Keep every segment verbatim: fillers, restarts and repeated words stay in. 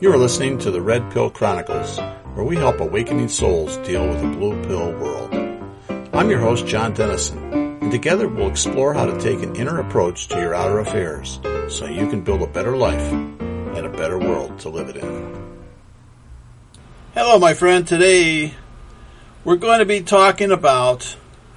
You are listening to the Red Pill Chronicles, where we help awakening souls deal with a blue pill world. I'm your host, John Dennison, and together we'll explore how to take an inner approach to your outer affairs so you can build a better life and a better world to live it in. Hello, my friend. Today we're going to be talking about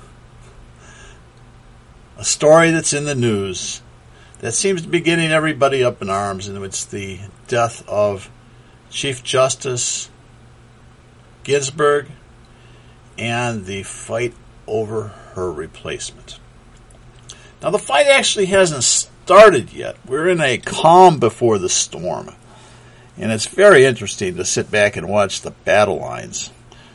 a story that's in the news that seems to be getting everybody up in arms, and it's the death of Chief Justice Ginsburg and the fight over her replacement. Now, the fight actually hasn't started yet. We're in a calm before the storm, and it's very interesting to sit back and watch the battle lines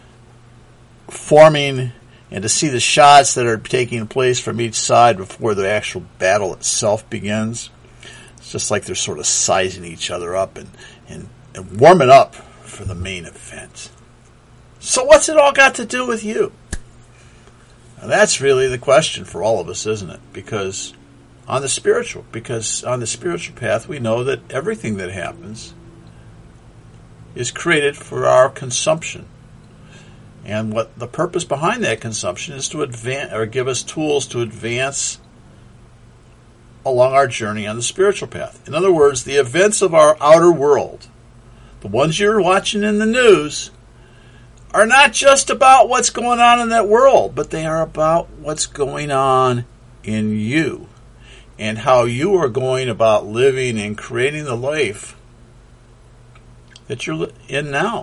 forming and to see the shots that are taking place from each side before the actual battle itself begins. It's just like they're sort of sizing each other up and, and, and warming up for the main event. So what's it all got to do with you? Now, that's really the question for all of us, isn't it? Because on the spiritual, because on the spiritual path, we know that everything that happens is created for our consumption. And what the purpose behind that consumption is to advance or give us tools to advance along our journey on the spiritual path. In other words, the events of our outer world, the ones you're watching in the news, are not just about what's going on in that world, but they are about what's going on in you and how you are going about living and creating the life that you're in now.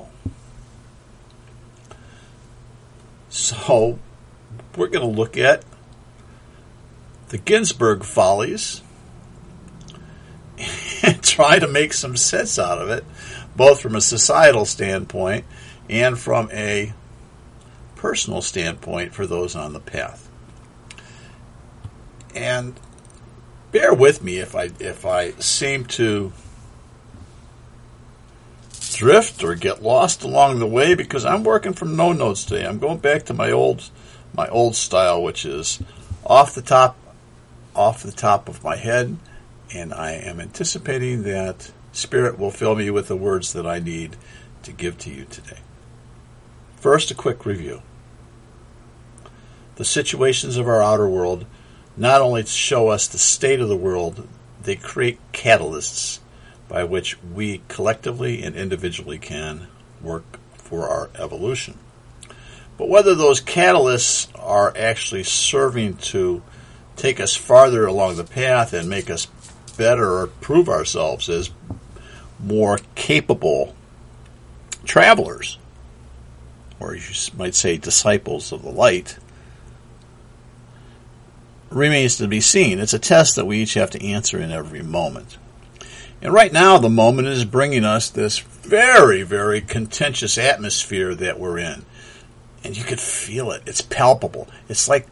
So, we're going to look at the Ginsburg follies and try to make some sense out of it, both from a societal standpoint and from a personal standpoint for those on the path. And bear with me if I if I seem to drift or get lost along the way, because I'm working from no notes today. I'm going back to my old my old style, which is off the top off the top of my head, and I am anticipating that Spirit will fill me with the words that I need to give to you today. First, a quick review. The situations of our outer world not only show us the state of the world, they create catalysts by which we collectively and individually can work for our evolution. But whether those catalysts are actually serving to take us farther along the path and make us better or prove ourselves as more capable travelers, or you might say disciples of the light, remains to be seen. It's a test that we each have to answer in every moment. And right now, the moment is bringing us this very, very contentious atmosphere that we're in. And you could feel it. It's palpable. It's like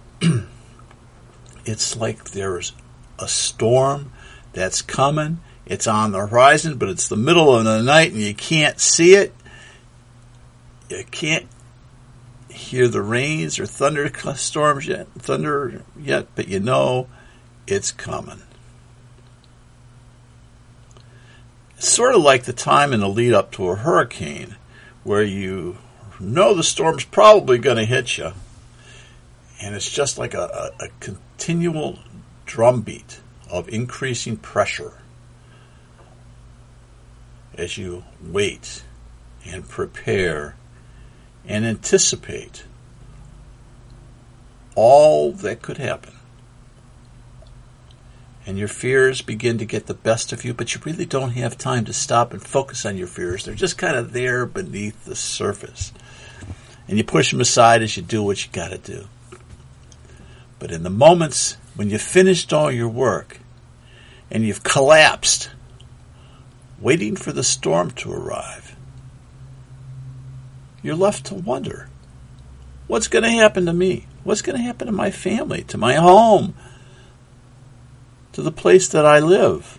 it's like there's a storm that's coming. It's on the horizon, but it's the middle of the night and you can't see it. You can't hear the rains or thunderstorms yet, thunder yet, but you know it's coming. It's sort of like the time in the lead up to a hurricane where you know the storm's probably going to hit you, and it's just like a, a, a continual drumbeat of increasing pressure as you wait and prepare and anticipate all that could happen. And your fears begin to get the best of you, but you really don't have time to stop and focus on your fears. They're just kind of there beneath the surface. And you push them aside as you do what you got to do. But in the moments when you've finished all your work and you've collapsed, waiting for the storm to arrive, you're left to wonder, what's going to happen to me? What's going to happen to my family, to my home, to the place that I live?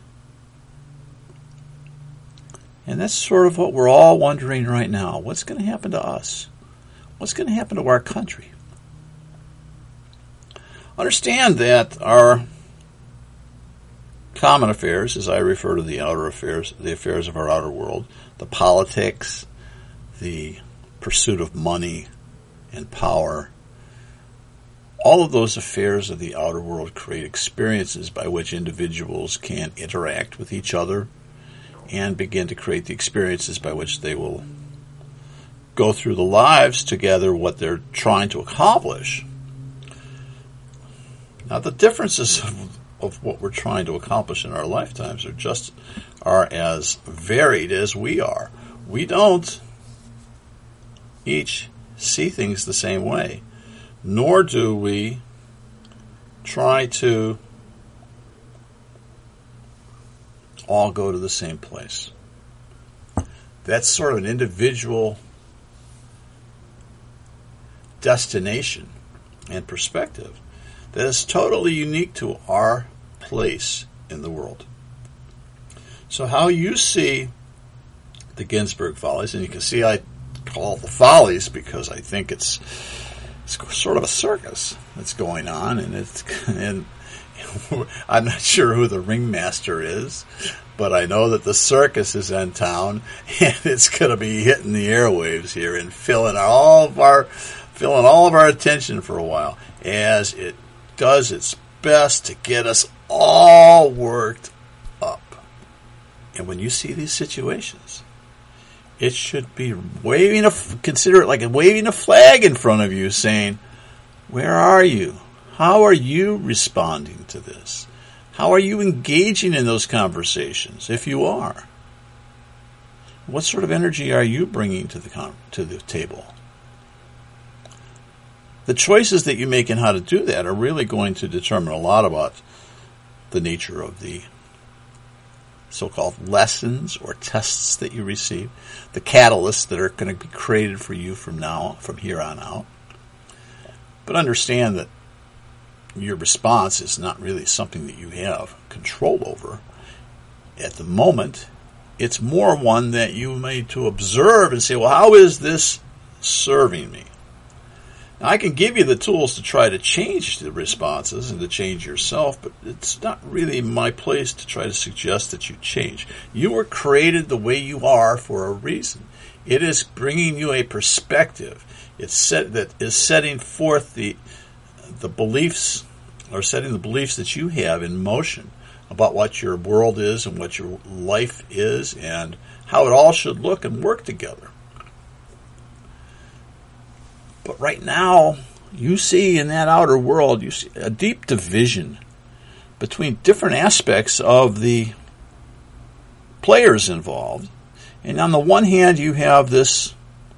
And that's sort of what we're all wondering right now. What's going to happen to us? What's going to happen to our country? Understand that our common affairs, as I refer to the outer affairs, the affairs of our outer world, the politics, the pursuit of money and power. All of those affairs of the outer world create experiences by which individuals can interact with each other and begin to create the experiences by which they will go through the lives to gather what they're trying to accomplish. Now, the differences of, of what we're trying to accomplish in our lifetimes are just are as varied as we are. We don't each see things the same way, nor do we try to all go to the same place. That's sort of an individual destination and perspective that is totally unique to our place in the world. So how you see the Ginsberg Follies, and you can see I call it the Follies because I think it's, it's sort of a circus that's going on, and it's and I'm not sure who the ringmaster is, but I know that the circus is in town, and it's going to be hitting the airwaves here and filling all of our filling all of our attention for a while, as it does its best to get us all worked up. And when you see these situations, it should be waving a consider it like a waving a flag in front of you, saying, "Where are you? How are you responding to this? How are you engaging in those conversations? If you are, what sort of energy are you bringing to the con- to the table?" The choices that you make in how to do that are really going to determine a lot about the nature of the so-called lessons or tests that you receive, the catalysts that are going to be created for you from now, from here on out. But understand that your response is not really something that you have control over at the moment. It's more one that you need to observe and say, well, how is this serving me? Now, I can give you the tools to try to change the responses and to change yourself, but it's not really my place to try to suggest that you change. You were created the way you are for a reason. It is bringing you a perspective. It's set, that is setting forth the the beliefs, or setting the beliefs that you have in motion about what your world is and what your life is and how it all should look and work together. But right now, you see in that outer world, you see a deep division between different aspects of the players involved. And on the one hand, you have this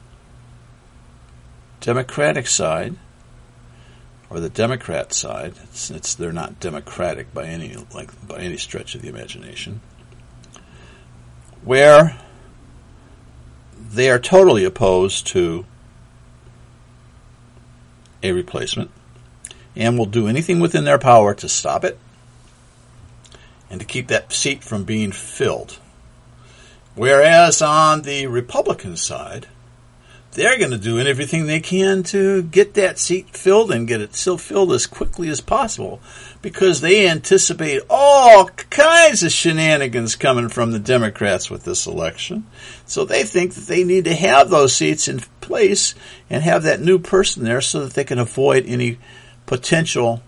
Democratic side, or the Democrat side. It's, it's they're not democratic by any like by any stretch of the imagination, where they are totally opposed to a replacement and will do anything within their power to stop it and to keep that seat from being filled. Whereas on the Republican side, they're going to do everything they can to get that seat filled and get it still filled as quickly as possible, because they anticipate all kinds of shenanigans coming from the Democrats with this election. So they think that they need to have those seats in place and have that new person there so that they can avoid any potential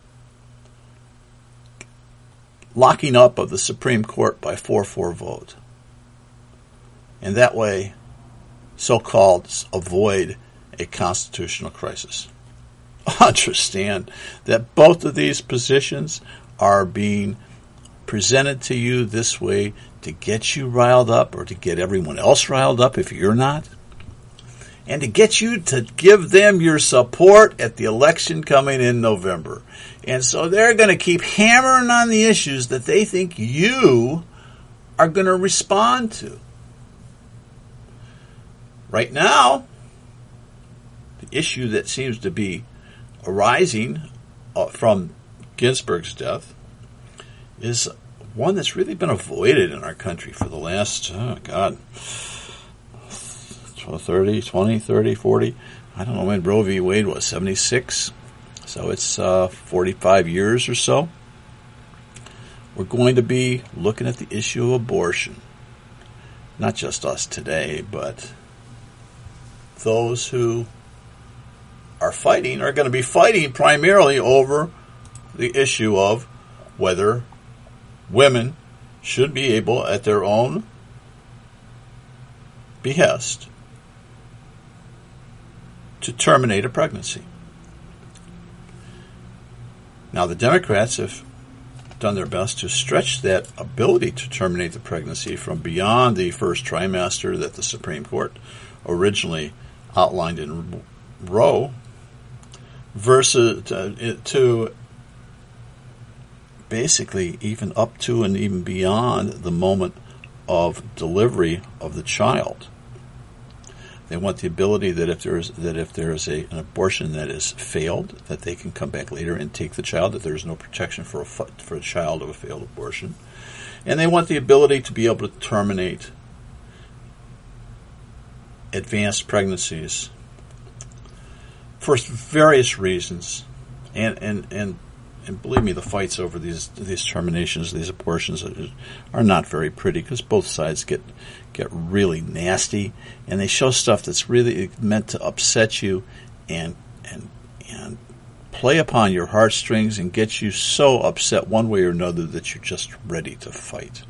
locking up of the Supreme Court by four four vote. And that way, so-called avoid a constitutional crisis. Understand that both of these positions are being presented to you this way to get you riled up, or to get everyone else riled up if you're not, and to get you to give them your support at the election coming in November. And so they're going to keep hammering on the issues that they think you are going to respond to. Right now, the issue that seems to be arising from Ginsberg's death is one that's really been avoided in our country for the last, oh God, thirty, twenty, thirty, forty, I don't know when Roe v. Wade was, seventy-six, so it's uh, forty-five years or so, we're going to be looking at the issue of abortion. Not just us today, but those who are fighting are going to be fighting primarily over the issue of whether women should be able, at their own behest, to terminate a pregnancy. Now, the Democrats have done their best to stretch that ability to terminate the pregnancy from beyond the first trimester that the Supreme Court originally outlined in Roe, versus to, to basically even up to and even beyond the moment of delivery of the child. They want the ability that if there is that if there is a, an abortion that is failed, that they can come back later and take the child. That there is no protection for a for a child of a failed abortion, and they want the ability to be able to terminate advanced pregnancies for various reasons, and and and. And believe me, the fights over these these terminations, these abortions, are, are not very pretty because both sides get get really nasty, and they show stuff that's really meant to upset you and and and play upon your heartstrings and get you so upset one way or another that you're just ready to fight.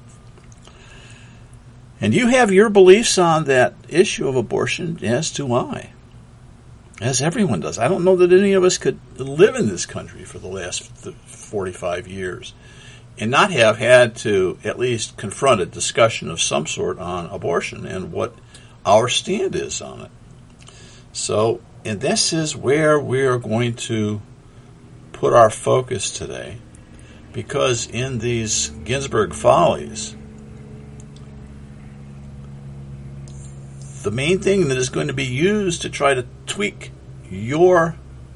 And you have your beliefs on that issue of abortion, as do I. As everyone does. I don't know that any of us could live in this country for the last forty-five years and not have had to at least confront a discussion of some sort on abortion and what our stand is on it. So, and this is where we're going to put our focus today, because in these Ginsburg Follies, the main thing that is going to be used to try to tweak your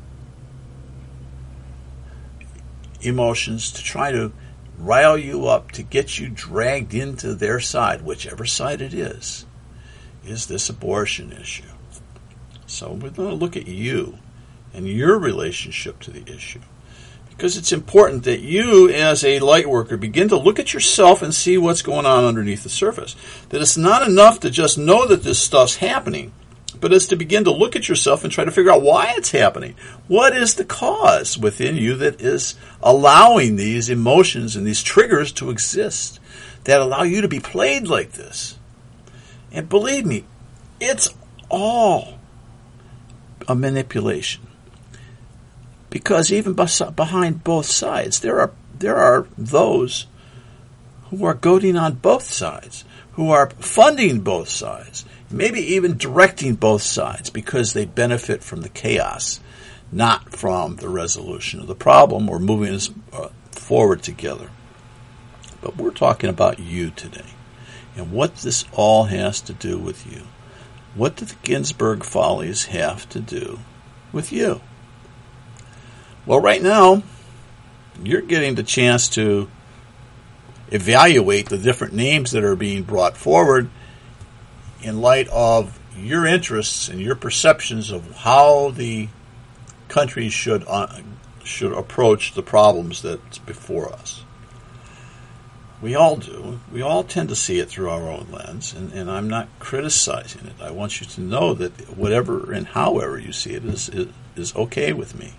emotions, to try to rile you up, to get you dragged into their side, whichever side it is, is this abortion issue. So we're going to look at you and your relationship to the issue, because it's important that you, as a light worker, begin to look at yourself and see what's going on underneath the surface. That it's not enough to just know that this stuff's happening, but it's to begin to look at yourself and try to figure out why it's happening. What is the cause within you that is allowing these emotions and these triggers to exist, that allow you to be played like this? And believe me, it's all a manipulation. Because even behind both sides, there are there are those who are goading on both sides, who are funding both sides, maybe even directing both sides, because they benefit from the chaos, not from the resolution of the problem or moving us forward together. But we're talking about you today, and what this all has to do with you. What do the Ginsburg Follies have to do with you? Well, right now, you're getting the chance to evaluate the different names that are being brought forward in light of your interests and your perceptions of how the country should uh, should approach the problems that's before us. We all do. We all tend to see it through our own lens, and, and I'm not criticizing it. I want you to know that whatever and however you see it is is, is okay with me.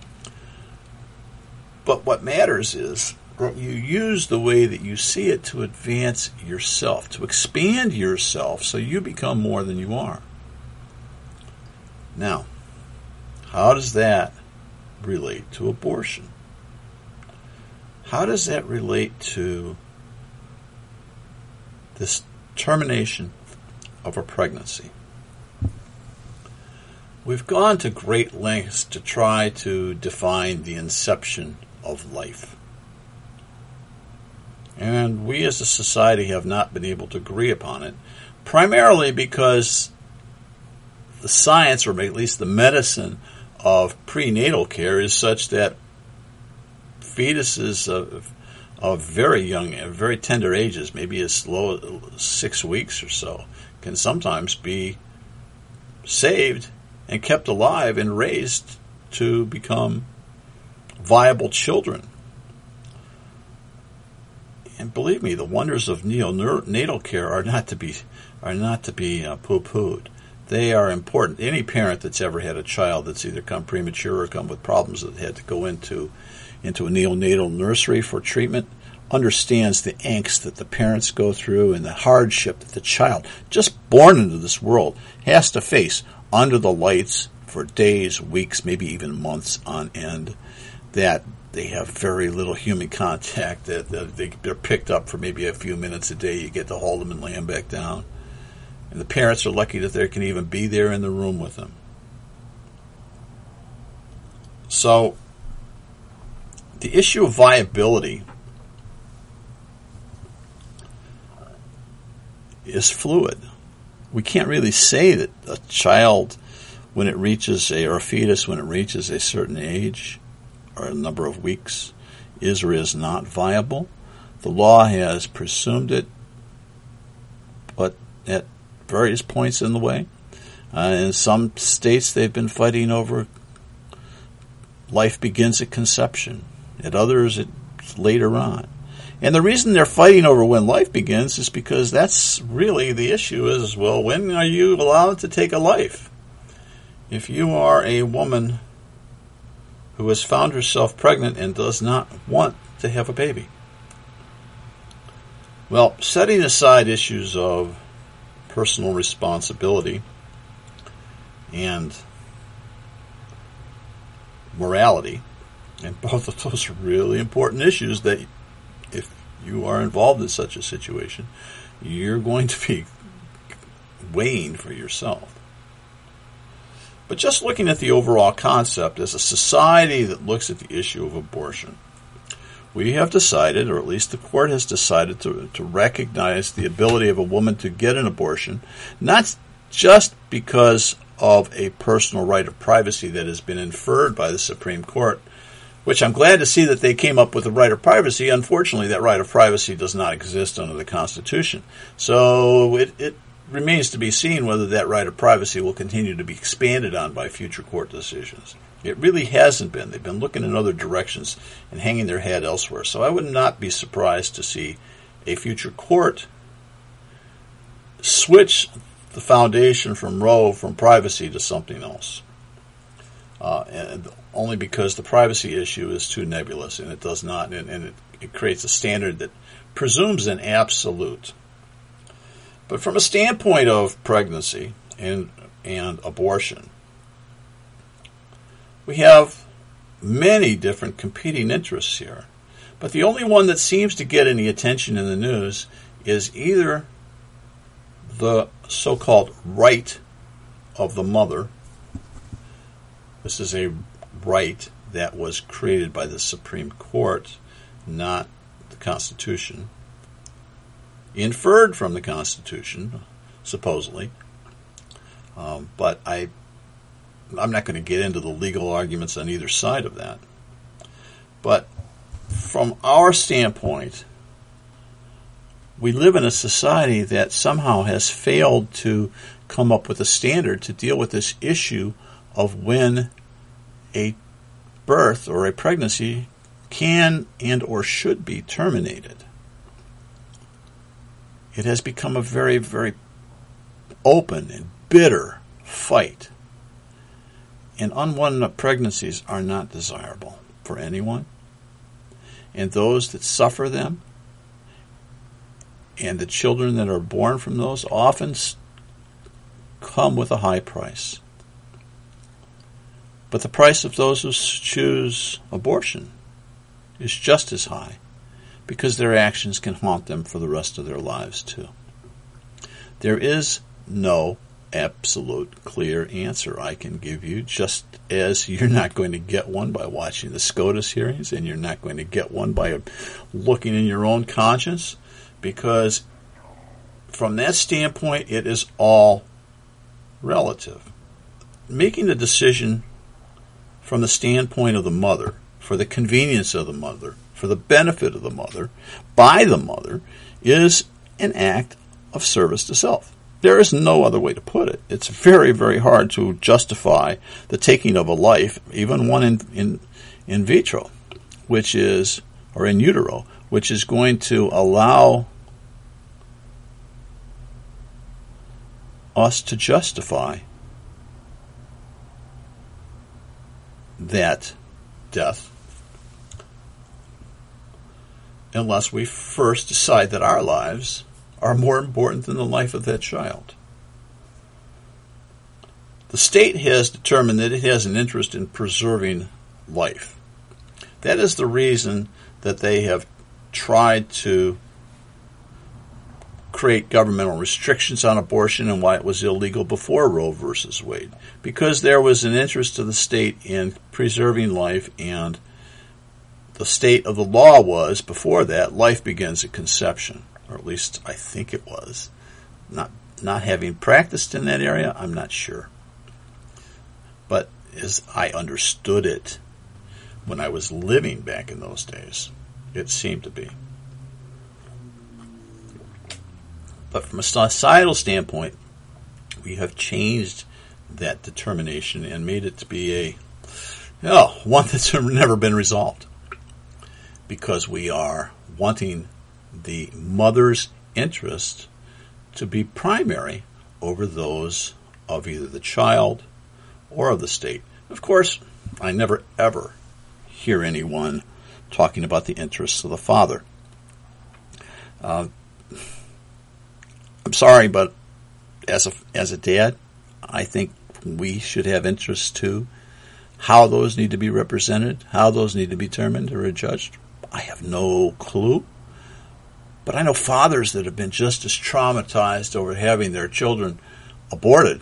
But what matters is that you use the way that you see it to advance yourself, to expand yourself so you become more than you are. Now, how does that relate to abortion? How does that relate to this termination of a pregnancy? We've gone to great lengths to try to define the inception of life. And we as a society have not been able to agree upon it, primarily because the science, or at least the medicine of prenatal care, is such that fetuses of, of very young, very tender ages, maybe as low as six weeks or so, can sometimes be saved and kept alive and raised to become viable children. and believe me, the wonders of neonatal care are not to be are not to be uh, poo-pooed. They are important. Any parent that's ever had a child that's either come premature or come with problems that had to go into into a neonatal nursery for treatment understands the angst that the parents go through and the hardship that the child, just born into this world, has to face under the lights for days, weeks, maybe even months on end, that they have very little human contact, that they're picked up for maybe a few minutes a day. You get to hold them and lay them back down. And the parents are lucky that they can even be there in the room with them. So, the issue of viability is fluid. We can't really say that a child, when it reaches a, or a fetus, when it reaches a certain age or a number of weeks, is or is not viable. The law has presumed it, but at various points in the way. Uh, in some states, they've been fighting over life begins at conception. At others, it's later on. And the reason they're fighting over when life begins is because that's really the issue is, well, when are you allowed to take a life? If you are a woman who has found herself pregnant and does not want to have a baby. Well, setting aside issues of personal responsibility and morality, and both of those are really important issues that if you are involved in such a situation, you're going to be weighing for yourself. But just looking at the overall concept as a society that looks at the issue of abortion, we have decided, or at least the court has decided, to, to recognize the ability of a woman to get an abortion, not just because of a personal right of privacy that has been inferred by the Supreme Court, which I'm glad to see that they came up with the right of privacy. Unfortunately, that right of privacy does not exist under the Constitution. So it, it remains to be seen whether that right of privacy will continue to be expanded on by future court decisions. It really hasn't been. They've been looking in other directions and hanging their head elsewhere. So I would not be surprised to see a future court switch the foundation from Roe from privacy to something else. Uh, and only because the privacy issue is too nebulous, and it does not, and, and it, it creates a standard that presumes an absolute. But from a standpoint of pregnancy and and abortion, we have many different competing interests here. But the only one that seems to get any attention in the news is either the so-called right of the mother. This is a right that was created by the Supreme Court, not the Constitution. Inferred from the Constitution, supposedly. Um, but I, I'm not going to get into the legal arguments on either side of that. But from our standpoint, we live in a society that somehow has failed to come up with a standard to deal with this issue of when a birth or a pregnancy can and or should be terminated. It has become a very, very open and bitter fight. And unwanted pregnancies are not desirable for anyone. And those that suffer them and the children that are born from those often come with a high price. But the price of those who choose abortion is just as high, because their actions can haunt them for the rest of their lives too. There is no absolute clear answer I can give you, just as you're not going to get one by watching the SCOTUS hearings, and you're not going to get one by looking in your own conscience, because from that standpoint, it is all relative. Making the decision from the standpoint of the mother, for the convenience of the mother, for the benefit of the mother, by the mother, is an act of service to self. There is no other way to put it. It's very, very hard to justify the taking of a life, even one in in, in vitro, which is, or in utero, which is going to allow us to justify that death unless we first decide that our lives are more important than the life of that child. The state has determined that it has an interest in preserving life. That is the reason that they have tried to create governmental restrictions on abortion and why it was illegal before Roe versus Wade. Because there was an interest of the state in preserving life, and the state of the law was, before that, life begins at conception. Or at least I think it was. Not, not having practiced in that area, I'm not sure. But as I understood it when I was living back in those days, it seemed to be. But from a societal standpoint, we have changed that determination and made it to be a, you know, one that's never been resolved. Because we are wanting the mother's interest to be primary over those of either the child or of the state. Of course, I never ever hear anyone talking about the interests of the father. Uh, I'm sorry, but as a as a dad, I think we should have interests too. How those need to be represented, how those need to be determined or judged, I have no clue. But I know fathers that have been just as traumatized over having their children aborted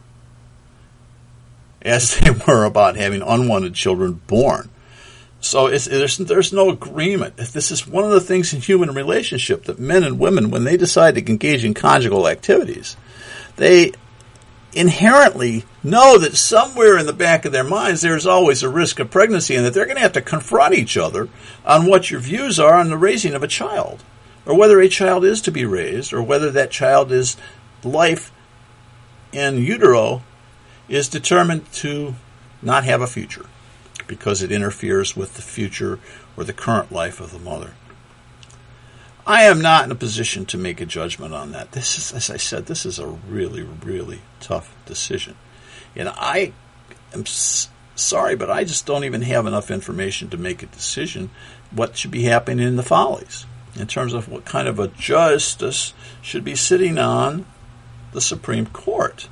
as they were about having unwanted children born. So it's, there's, there's no agreement. This is one of the things in human relationship that men and women, when they decide to engage in conjugal activities, they inherently know that somewhere in the back of their minds there's always a risk of pregnancy and that they're going to have to confront each other on what your views are on the raising of a child, or whether a child is to be raised, or whether that child is life in utero is determined to not have a future because it interferes with the future or the current life of the mother. I am not in a position to make a judgment on that. This is, as I said, this is a really, really tough decision. And I am s- sorry, but I just don't even have enough information to make a decision what should be happening in the Follies in terms of what kind of a justice should be sitting on the Supreme Court.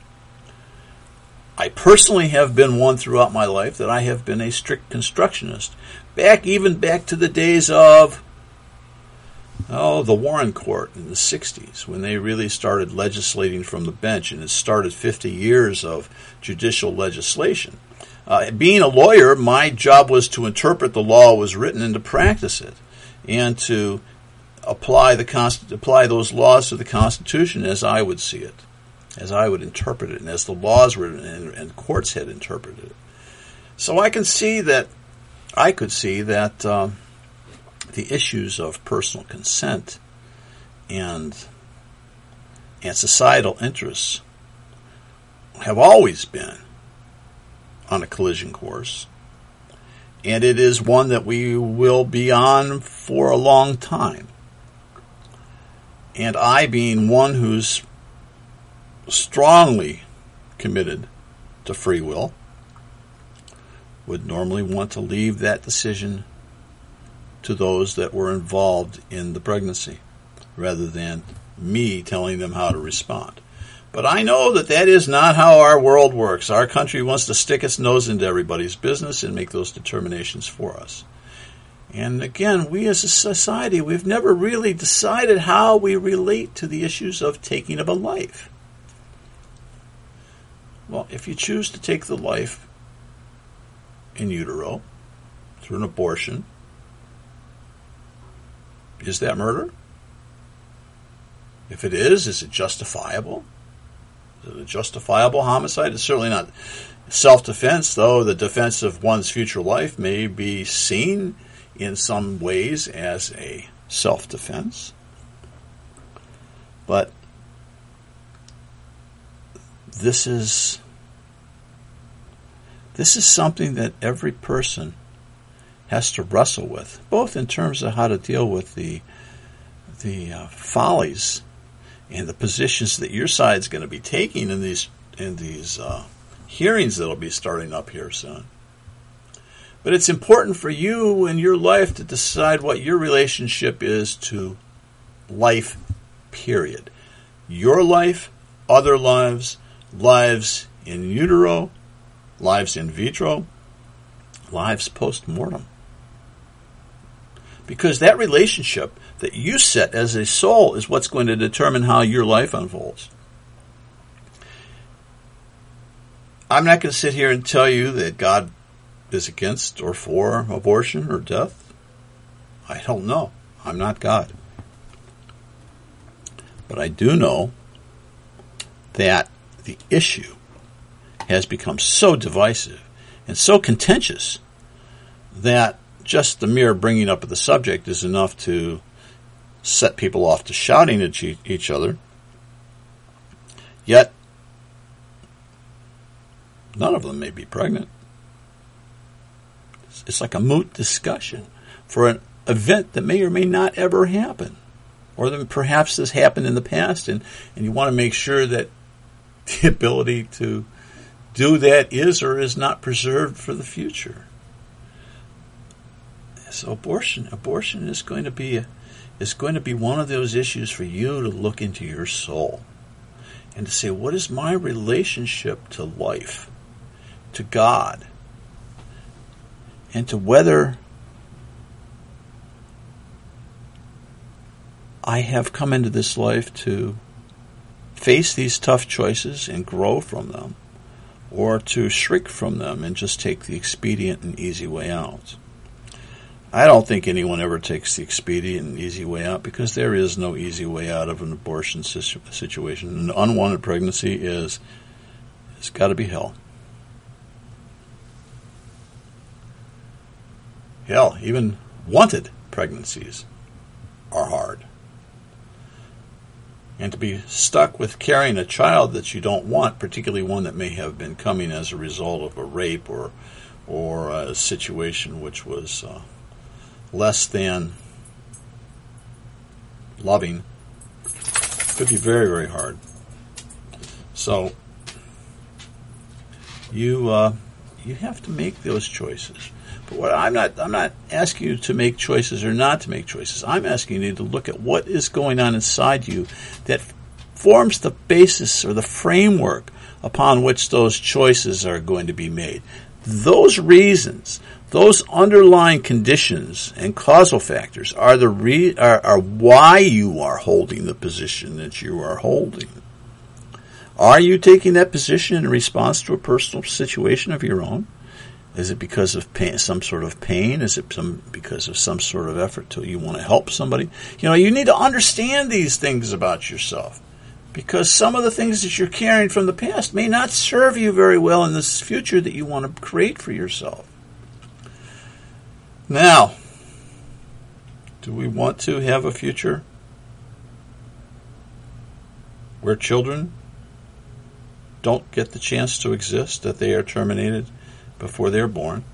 I personally have been one throughout my life that I have been a strict constructionist. Back, even back to the days of, oh, the Warren Court in the sixties, when they really started legislating from the bench, and it started fifty years of judicial legislation. Uh, being a lawyer, my job was to interpret the law was written and to practice it, and to apply the const- apply those laws to the Constitution as I would see it, as I would interpret it, and as the laws were and, and courts had interpreted it. So I can see that, I could see that um, the issues of personal consent and and societal interests have always been on a collision course, and it is one that we will be on for a long time. And I, being one who's strongly committed to free will, would normally want to leave that decision to those that were involved in the pregnancy, rather than me telling them how to respond. But I know that that is not how our world works. Our country wants to stick its nose into everybody's business and make those determinations for us. And again, we as a society, we've never really decided how we relate to the issues of taking of a life. Well, if you choose to take the life in utero through an abortion, is that murder? If it is, is it justifiable? Is it a justifiable homicide? It's certainly not self-defense, though the defense of one's future life may be seen in some ways as a self-defense. But this is this is something that every person has to wrestle with, both in terms of how to deal with the the uh, follies and the positions that your side's going to be taking in these in these uh, hearings that'll be starting up here soon. But it's important for you in your life to decide what your relationship is to life, period. Your life, other lives, lives in utero, lives in vitro, lives post-mortem. Because that relationship that you set as a soul is what's going to determine how your life unfolds. I'm not going to sit here and tell you that God is against or for abortion or death. I don't know. I'm not God. But I do know that the issue has become so divisive and so contentious that just the mere bringing up of the subject is enough to set people off to shouting at each other. Yet, none of them may be pregnant. It's like a moot discussion for an event that may or may not ever happen. Or that perhaps this happened in the past, and, and you want to make sure that the ability to do that is or is not preserved for the future. So abortion, abortion is going to be a, is going to be one of those issues for you to look into your soul and to say, what is my relationship to life, to God, and to whether I have come into this life to face these tough choices and grow from them, or to shrink from them and just take the expedient and easy way out. I don't think anyone ever takes the expedient and easy way out, because there is no easy way out of an abortion situation. An unwanted pregnancy is, it's got to be hell. Hell, even wanted pregnancies are hard. And to be stuck with carrying a child that you don't want, particularly one that may have been coming as a result of a rape or or a situation which was uh, less than loving, could be very, very hard. So you uh, you have to make those choices. But what I'm not I'm not asking you to make choices or not to make choices. I'm asking you to look at what is going on inside you that forms the basis or the framework upon which those choices are going to be made. Those reasons, those underlying conditions and causal factors are the re- are, are why you are holding the position that you are holding. Are you taking that position in response to a personal situation of your own? Is it because of pain, some sort of pain? Is it some because of some sort of effort to you want to help somebody? You know, you need to understand these things about yourself, because some of the things that you're carrying from the past may not serve you very well in this future that you want to create for yourself. Now, do we want to have a future where children don't get the chance to exist, that they are terminated before they're born?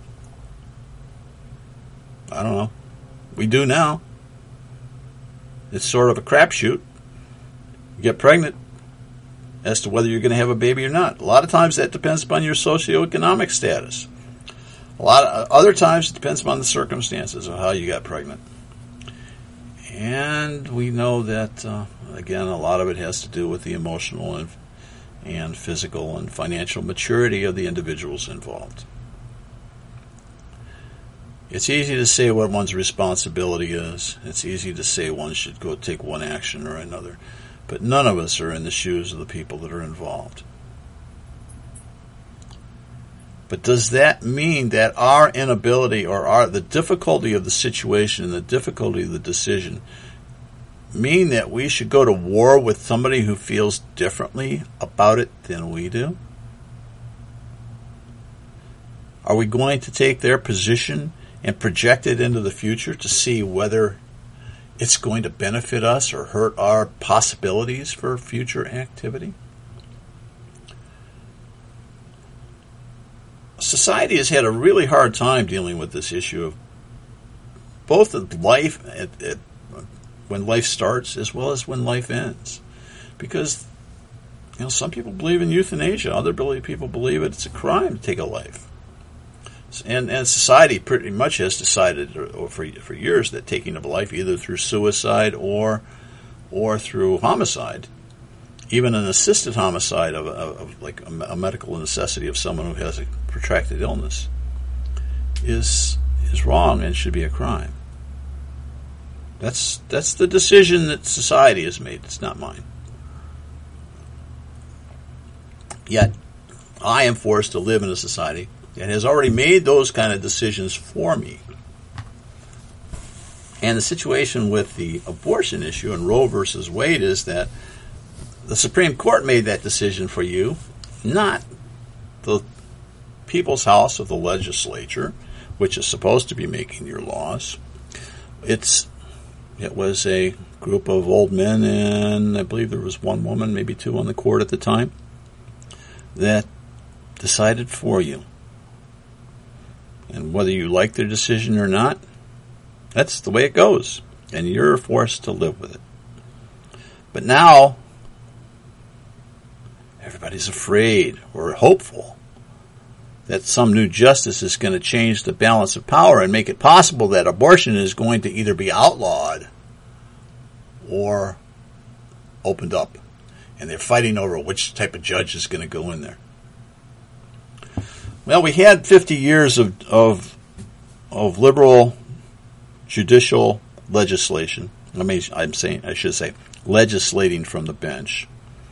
I don't know. We do now. It's sort of a crapshoot. You get pregnant as to whether you're going to have a baby or not. A lot of times that depends upon your socioeconomic status. A lot of other times it depends upon the circumstances of how you got pregnant. And we know that, uh, again, a lot of it has to do with the emotional and and physical and financial maturity of the individuals involved. It's easy to say what one's responsibility is. It's easy to say one should go take one action or another. But none of us are in the shoes of the people that are involved. But does that mean that our inability or our the difficulty of the situation and the difficulty of the decision mean that we should go to war with somebody who feels differently about it than we do? Are we going to take their position and project it into the future to see whether it's going to benefit us or hurt our possibilities for future activity? Society has had a really hard time dealing with this issue of both at life, at, at, when life starts, as well as when life ends. Because, you know, some people believe in euthanasia. Other people believe it's a crime to take a life. And, and society pretty much has decided for, for years that taking of a life, either through suicide or or through homicide, even an assisted homicide of, of, of like a, a medical necessity of someone who has a protracted illness, is is wrong and should be a crime. That's that's the decision that society has made. It's not mine. Yet, I am forced to live in a society that has already made those kind of decisions for me. And the situation with the abortion issue in Roe versus Wade is that the Supreme Court made that decision for you, not the People's House of the Legislature, which is supposed to be making your laws. It's it was a group of old men, and I believe there was one woman, maybe two on the court at the time, that decided for you. And whether you like their decision or not, that's the way it goes. And you're forced to live with it. But now, everybody's afraid or hopeful that some new justice is going to change the balance of power and make it possible that abortion is going to either be outlawed or opened up. And they're fighting over which type of judge is going to go in there. Well, we had fifty years of of, of liberal judicial legislation. I mean, I'm saying I should say legislating from the bench.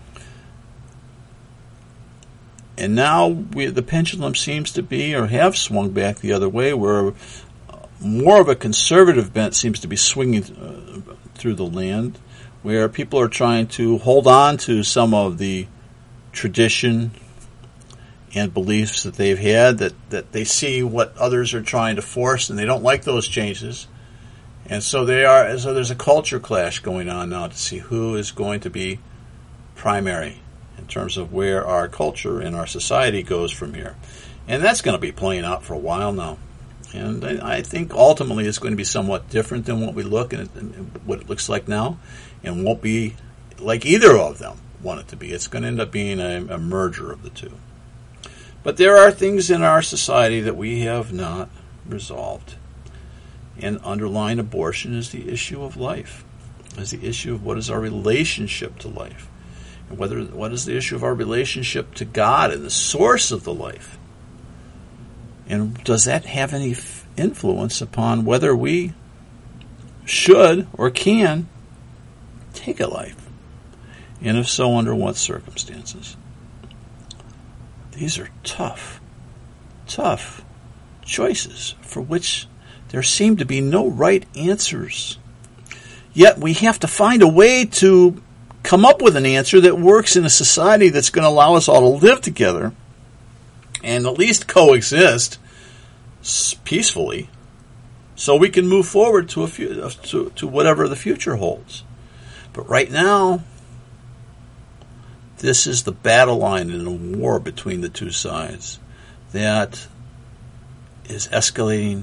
And now we, the pendulum seems to be, or have swung back the other way, where more of a conservative bent seems to be swinging uh, through the land, where people are trying to hold on to some of the tradition and beliefs that they've had, that, that they see what others are trying to force, and they don't like those changes. And so they are. So there's a culture clash going on now to see who is going to be primary in terms of where our culture and our society goes from here. And that's going to be playing out for a while now. And I, I think ultimately it's going to be somewhat different than what we look and what it looks like now, and won't be like either of them want it to be. It's going to end up being a, a merger of the two. But there are things in our society that we have not resolved. And underlying abortion is the issue of life, is the issue of what is our relationship to life, and whether what is the issue of our relationship to God and the source of the life. And does that have any influence upon whether we should or can take a life? And if so, under what circumstances? These are tough, tough choices for which there seem to be no right answers. Yet we have to find a way to come up with an answer that works in a society that's going to allow us all to live together and at least coexist peacefully, so we can move forward to a few, to, to whatever the future holds. But right now, this is the battle line in a war between the two sides that is escalating,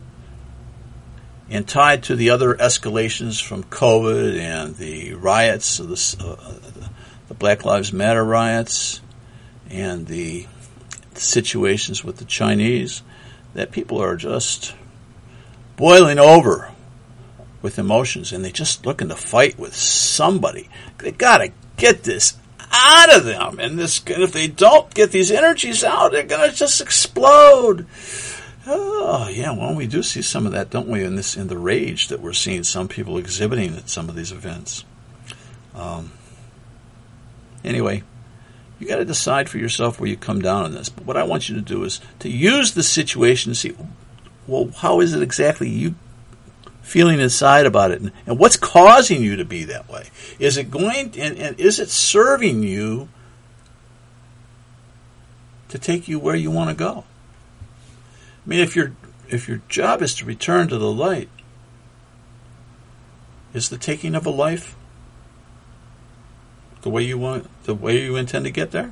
and tied to the other escalations from COVID and the riots, of the, uh, the Black Lives Matter riots, and the situations with the Chinese, that people are just boiling over with emotions, and they're just looking to fight with somebody. They got to get this out of them, and this, if they don't get these energies out, they're going to just explode. Oh, yeah, well, we do see some of that, don't we, in this in the rage that we're seeing some people exhibiting at some of these events. Um, anyway, you got to decide for yourself where you come down on this. But what I want you to do is to use the situation to see, well, how is it exactly you feeling inside about it, and, and what's causing you to be that way? Is it going, and, and is it serving you to take you where you want to go? I mean, if your if your job is to return to the light, is the taking of a life the way you want, the way you intend to get there?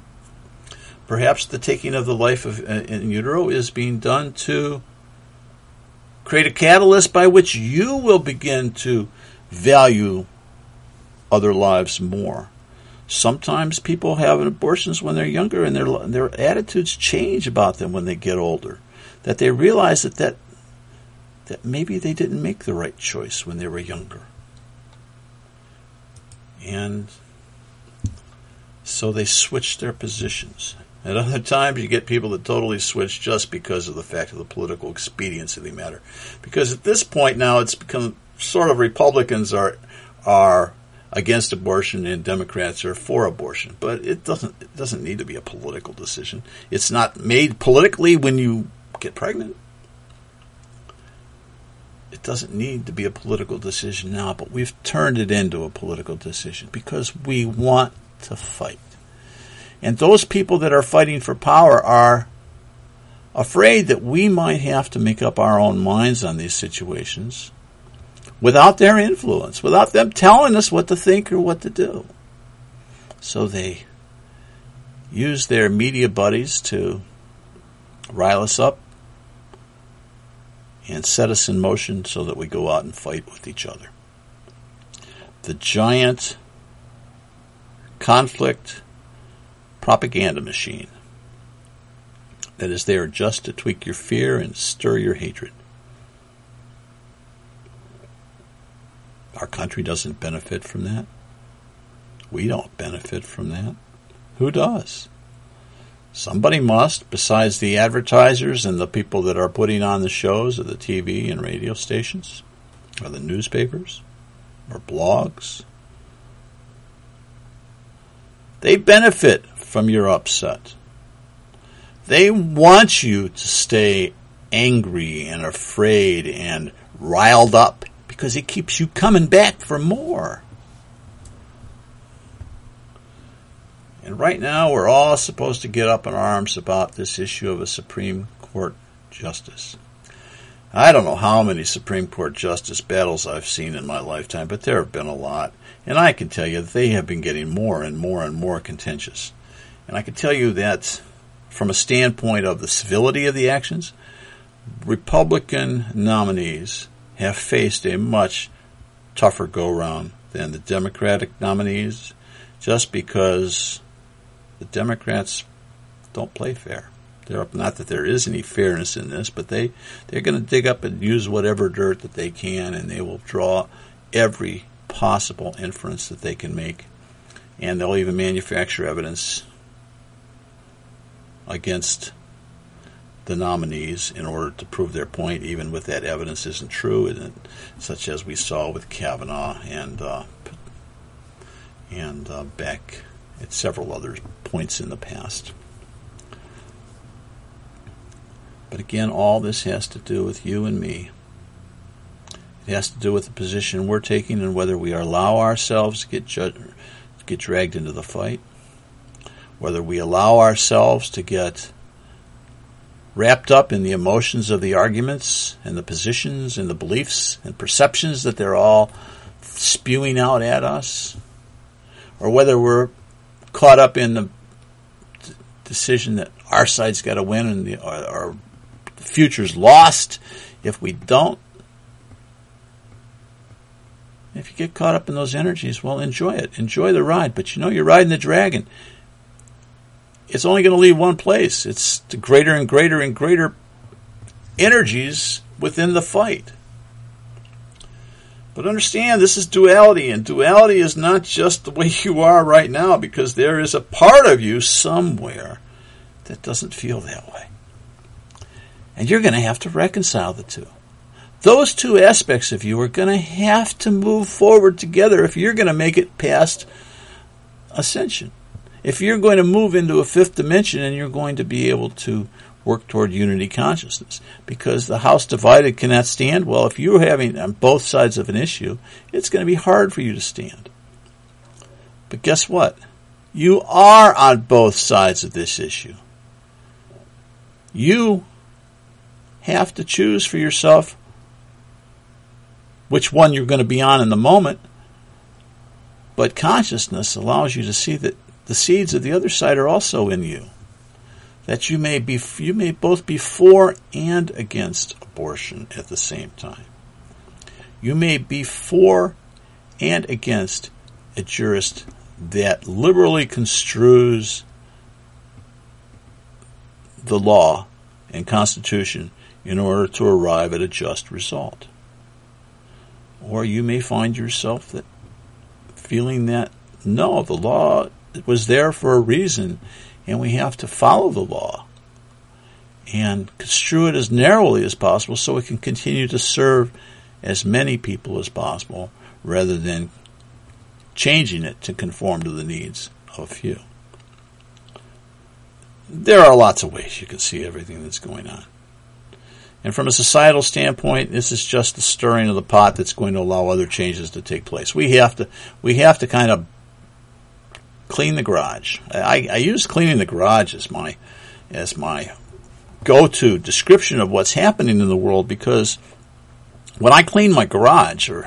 Perhaps the taking of the life of in utero is being done to create a catalyst by which you will begin to value other lives more. Sometimes people have abortions when they're younger, and their their attitudes change about them when they get older. That they realize that, that that maybe they didn't make the right choice when they were younger. And so they switch their positions. At other times, you get people that totally switch just because of the fact of the political expediency of the matter. Because at this point now, it's become sort of Republicans are are against abortion and Democrats are for abortion. But it doesn't it doesn't need to be a political decision. It's not made politically when you get pregnant. It doesn't need to be a political decision now, but we've turned it into a political decision because we want to fight. And those people that are fighting for power are afraid that we might have to make up our own minds on these situations without their influence, without them telling us what to think or what to do. So they use their media buddies to rile us up and set us in motion so that we go out and fight with each other. The giant conflict propaganda machine that is there just to tweak your fear and stir your hatred. Our country doesn't benefit from that. We don't benefit from that. Who does? Somebody must, besides the advertisers and the people that are putting on the shows or the T V and radio stations or the newspapers or blogs. They benefit from your upset. They want you to stay angry and afraid and riled up because it keeps you coming back for more. And right now we're all supposed to get up in arms about this issue of a Supreme Court justice. I don't know how many Supreme Court justice battles I've seen in my lifetime, but there have been a lot. And I can tell you that they have been getting more and more and more contentious. And I can tell you that from a standpoint of the civility of the actions, Republican nominees have faced a much tougher go-round than the Democratic nominees, just because the Democrats don't play fair. They're, not that there is any fairness in this, but they, they're going to dig up and use whatever dirt that they can, and they will draw every possible inference that they can make. And they'll even manufacture evidence against the nominees in order to prove their point, even if that evidence isn't true, and such as we saw with Kavanaugh and uh, and uh, back at several other points in the past. But again, all this has to do with you and me. It has to do with the position we're taking and whether we allow ourselves to get ju- get dragged into the fight, whether we allow ourselves to get wrapped up in the emotions of the arguments and the positions and the beliefs and perceptions that they're all spewing out at us, or whether we're caught up in the d- decision that our side's got to win and the, our, our future's lost if we don't. If you get caught up in those energies, well, enjoy it. Enjoy the ride. But you know, you're riding the dragon. It's only going to leave one place. It's the greater and greater and greater energies within the fight. But understand, this is duality, and duality is not just the way you are right now, because there is a part of you somewhere that doesn't feel that way. And you're going to have to reconcile the two. Those two aspects of you are going to have to move forward together if you're going to make it past ascension. If you're going to move into a fifth dimension and you're going to be able to work toward unity consciousness. Because the house divided cannot stand. Well, if you're having on both sides of an issue, it's going to be hard for you to stand. But guess what? You are on both sides of this issue. You have to choose for yourself which one you're going to be on in the moment. But consciousness allows you to see that the seeds of the other side are also in you. that you may be you may both be for and against abortion at the same time. You may be for and against a jurist that liberally construes the law and Constitution in order to arrive at a just result. Or you may find yourself that feeling that, no, the law was there for a reason, and we have to follow the law and construe it as narrowly as possible so it can continue to serve as many people as possible rather than changing it to conform to the needs of a few. There are lots of ways you can see everything that's going on. And from a societal standpoint, this is just the stirring of the pot that's going to allow other changes to take place. We have to, we have to kind of clean the garage. I, I use cleaning the garage as my, as my go-to description of what's happening in the world, because when I clean my garage, or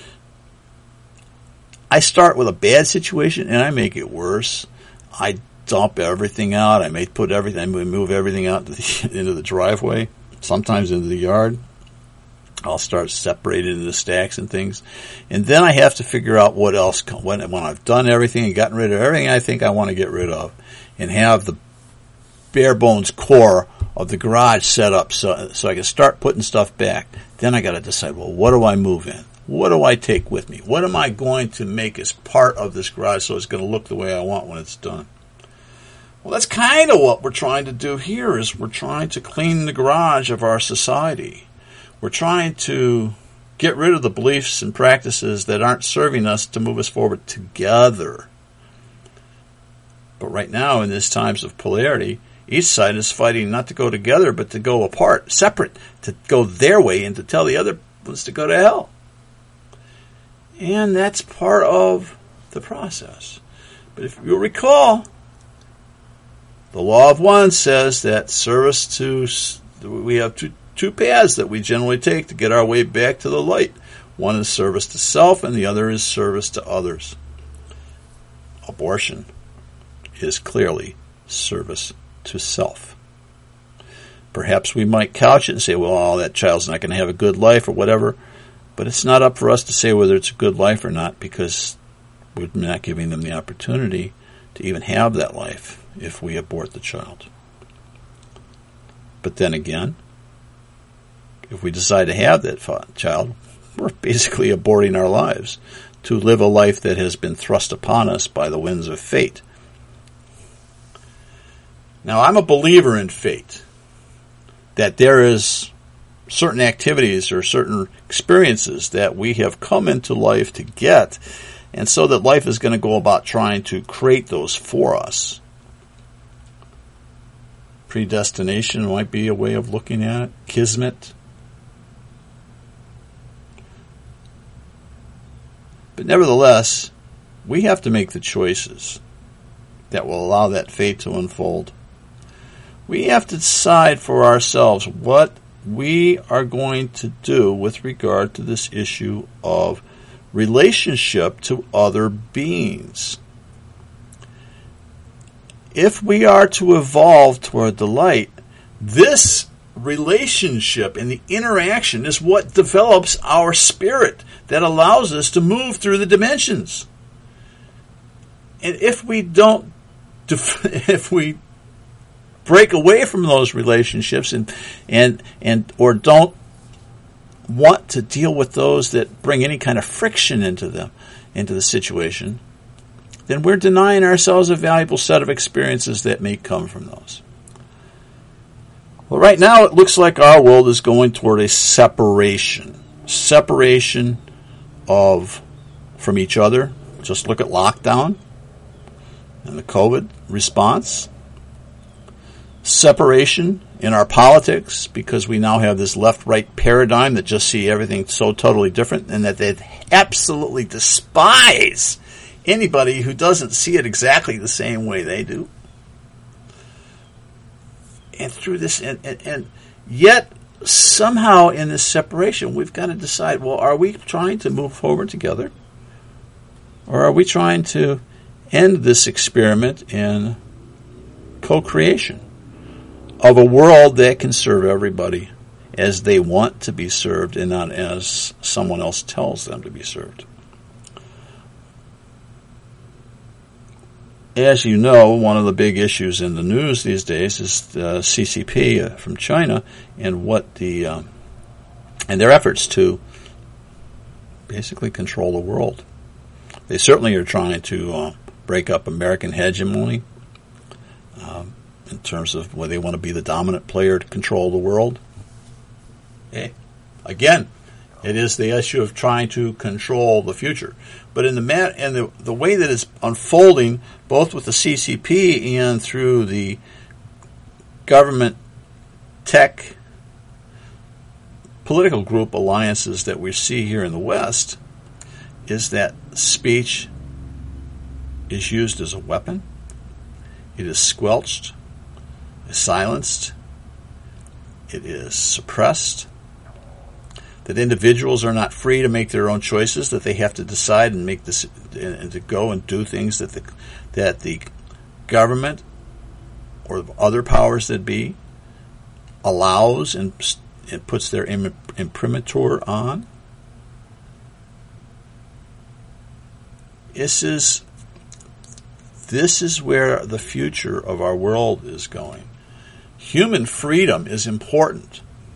I start with a bad situation and I make it worse. I dump everything out. I may put everything, I move everything out into the, into the driveway, sometimes into the yard. I'll start separating into stacks and things. And then I have to figure out what else, when, when I've done everything and gotten rid of everything I think I want to get rid of, and have the bare bones core of the garage set up so, so I can start putting stuff back. Then I got to decide, well, what do I move in? What do I take with me? What am I going to make as part of this garage so it's going to look the way I want when it's done? Well, that's kind of what we're trying to do here, is we're trying to clean the garage of our society. We're trying to get rid of the beliefs and practices that aren't serving us to move us forward together. But right now, in these times of polarity, each side is fighting not to go together, but to go apart, separate, to go their way and to tell the other ones to go to hell. And that's part of the process. But if you'll recall, the law of one says that service to, we have two, two paths that we generally take to get our way back to the light. One is service to self, and the other is service to others. Abortion is clearly service to self. Perhaps we might couch it and say, well, oh, that child's not going to have a good life or whatever. But it's not up for us to say whether it's a good life or not, because we're not giving them the opportunity to even have that life if we abort the child. But then again, if we decide to have that child, we're basically aborting our lives to live a life that has been thrust upon us by the winds of fate. Now, I'm a believer in fate, that there is certain activities or certain experiences that we have come into life to get, and so that life is going to go about trying to create those for us. Predestination might be a way of looking at it. Kismet. But nevertheless, we have to make the choices that will allow that fate to unfold. We have to decide for ourselves what we are going to do with regard to this issue of relationship to other beings. If we are to evolve toward the light, this relationship and the interaction is what develops our spirit that allows us to move through the dimensions. And if we don't, if we break away from those relationships and and and or don't want to deal with those that bring any kind of friction into them, into the situation, then we're denying ourselves a valuable set of experiences that may come from those. Well, right now it looks like our world is going toward a separation. Separation of from each other. Just look at lockdown and the COVID response. Separation in our politics, because we now have this left-right paradigm that just see everything so totally different, and that they absolutely despise anybody who doesn't see it exactly the same way they do. And through this, and, and, and yet somehow in this separation, we've got to decide, well, are we trying to move forward together? Or are we trying to end this experiment in co-creation? of a world that can serve everybody as they want to be served and not as someone else tells them to be served. As you know, one of the big issues in the news these days is the C C P from China and what the um, and their efforts to basically control the world. They certainly are trying to uh, break up American hegemony um, in terms of where they want to be the dominant player to control the world. Hey, again, it is the issue of trying to control the future. But in the mat and the, the way that it's unfolding, both with the C C P and through the government tech political group alliances that we see here in the West, is that speech is used as a weapon. It is squelched, is silenced, it is suppressed. That individuals are not free to make their own choices, that they have to decide and make this and to go and do things that the that the government or other powers that be allows and, and puts their imprimatur on. This is this is where the future of our world is going. Human freedom is important.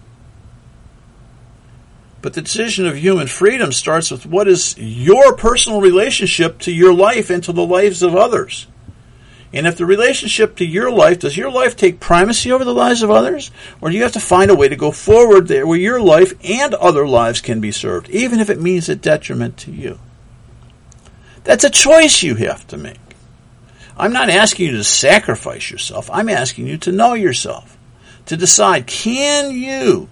But the decision of human freedom starts with what is your personal relationship to your life and to the lives of others. And if the relationship to your life, does your life take primacy over the lives of others? Or do you have to find a way to go forward there where your life and other lives can be served, even if it means a detriment to you? That's a choice you have to make. I'm not asking you to sacrifice yourself. I'm asking you to know yourself, to decide, can you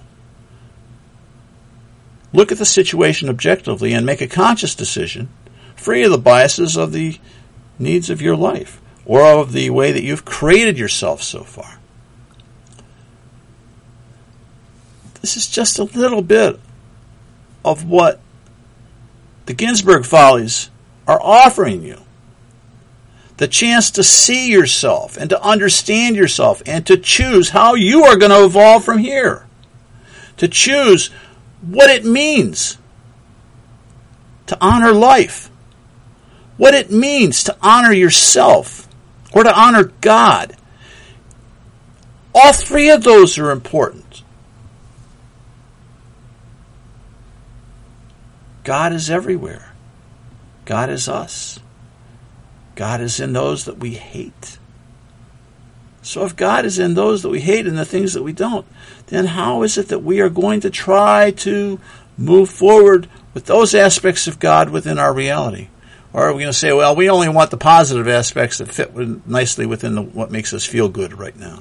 look at the situation objectively and make a conscious decision, free of the biases of the needs of your life or of the way that you've created yourself so far. This is just a little bit of what the Ginsberg Follies are offering you. The chance to see yourself and to understand yourself and to choose how you are going to evolve from here. To choose what it means to honor life, what it means to honor yourself or to honor God. All three of those are important. God is everywhere. God is us. God is in those that we hate. So if God is in those that we hate and the things that we don't, then how is it that we are going to try to move forward with those aspects of God within our reality? Or are we going to say, well, we only want the positive aspects that fit nicely within the, what makes us feel good right now?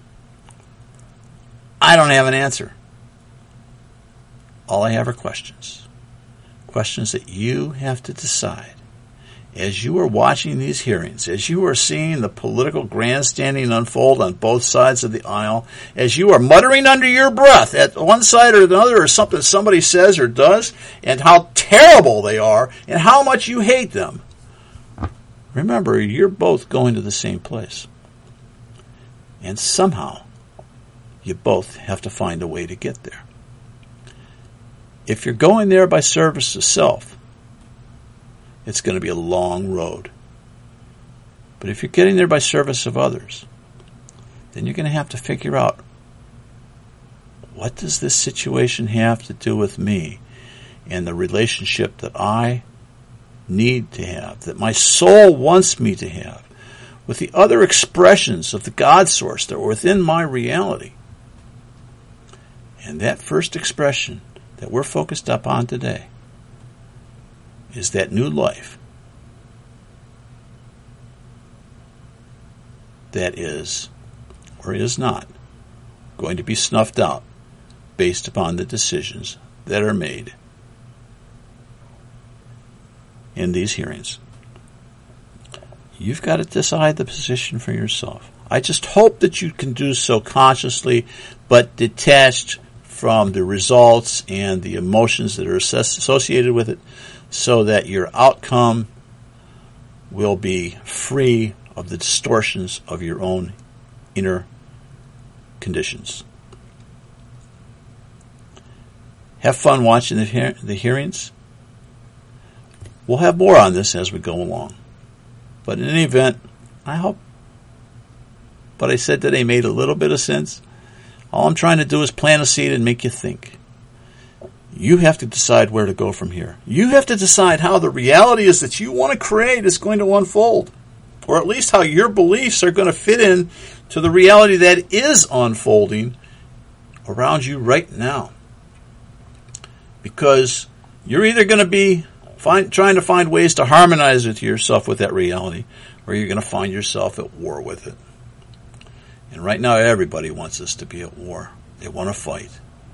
I don't have an answer. All I have are questions. Questions that you have to decide. As you are watching these hearings, as you are seeing the political grandstanding unfold on both sides of the aisle, as you are muttering under your breath at one side or the other or something somebody says or does, and how terrible they are and how much you hate them, remember, you're both going to the same place. And somehow, you both have to find a way to get there. If you're going there by service of self, it's going to be a long road. But if you're getting there by service of others, then you're going to have to figure out, what does this situation have to do with me and the relationship that I need to have, that my soul wants me to have, with the other expressions of the God source that are within my reality? And that first expression that we're focused up on today is that new life that is, or is not, going to be snuffed out based upon the decisions that are made in these hearings. You've got to decide the position for yourself. I just hope that you can do so consciously, but detached from the results and the emotions that are associated with it, so that your outcome will be free of the distortions of your own inner conditions. Have fun watching the, hear- the hearings. We'll have more on this as we go along. But in any event, I hope what I said today made a little bit of sense. All I'm trying to do is plant a seed and make you think. You have to decide where to go from here. You have to decide how the reality is that you want to create is going to unfold. Or at least how your beliefs are going to fit in to the reality that is unfolding around you right now. Because you're either going to be find, trying to find ways to harmonize with yourself with that reality, or you're going to find yourself at war with it. And right now everybody wants us to be at war. They want to fight.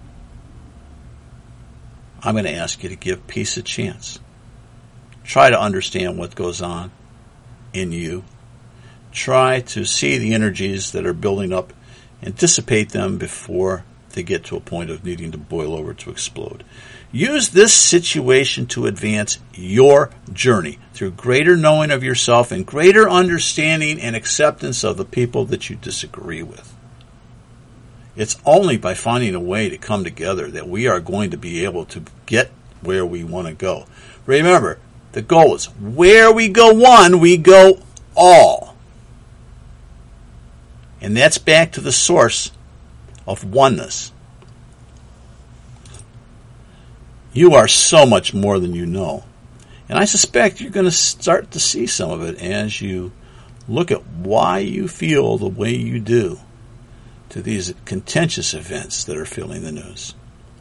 I'm going to ask you to give peace a chance. Try to understand what goes on in you. Try to see the energies that are building up and dissipate them before they get to a point of needing to boil over to explode. Use this situation to advance your journey through greater knowing of yourself and greater understanding and acceptance of the people that you disagree with. It's only by finding a way to come together that we are going to be able to get where we want to go. Remember, the goal is where we go one, we go all. And that's back to the source of oneness. You are so much more than you know. And I suspect you're going to start to see some of it as you look at why you feel the way you do to these contentious events that are filling the news.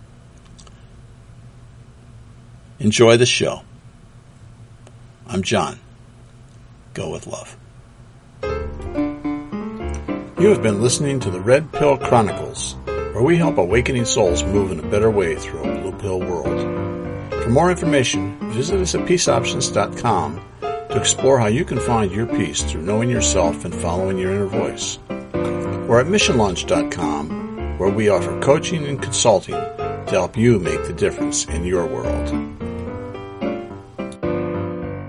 Enjoy the show. I'm John. Go with love. You have been listening to the Red Pill Chronicles, where we help awakening souls move in a better way through a blue pill world. For more information, visit us at peace options dot com to explore how you can find your peace through knowing yourself and following your inner voice. Or at mission launch dot com, where we offer coaching and consulting to help you make the difference in your world.